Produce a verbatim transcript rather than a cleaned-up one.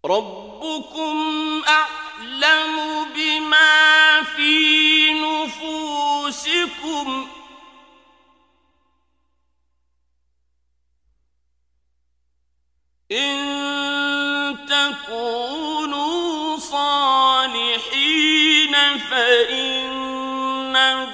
ربكم أعلم بما في نفوسكم إن تكونوا صالحين فإنه